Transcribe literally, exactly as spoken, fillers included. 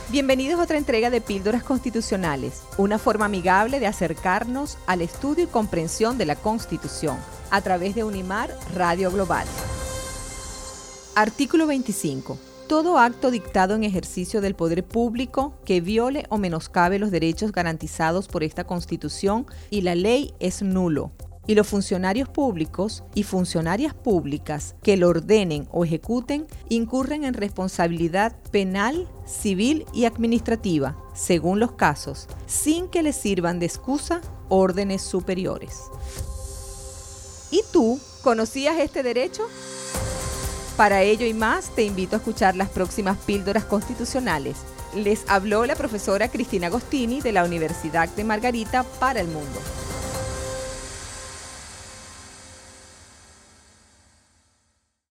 Bienvenidos a otra entrega de Píldoras Constitucionales, una forma amigable de acercarnos al estudio y comprensión de la Constitución a través de Unimar Radio Global. Artículo veinticinco. Todo acto dictado en ejercicio del poder público que viole o menoscabe los derechos garantizados por esta Constitución y la ley es nulo, y los funcionarios públicos y funcionarias públicas que lo ordenen o ejecuten incurren en responsabilidad penal, civil y administrativa, según los casos, sin que les sirvan de excusa órdenes superiores. ¿Y tú conocías este derecho? Para ello y más, te invito a escuchar las próximas Píldoras Constitucionales. Les habló la profesora Cristina Agostini de la Universidad de Margarita para el Mundo.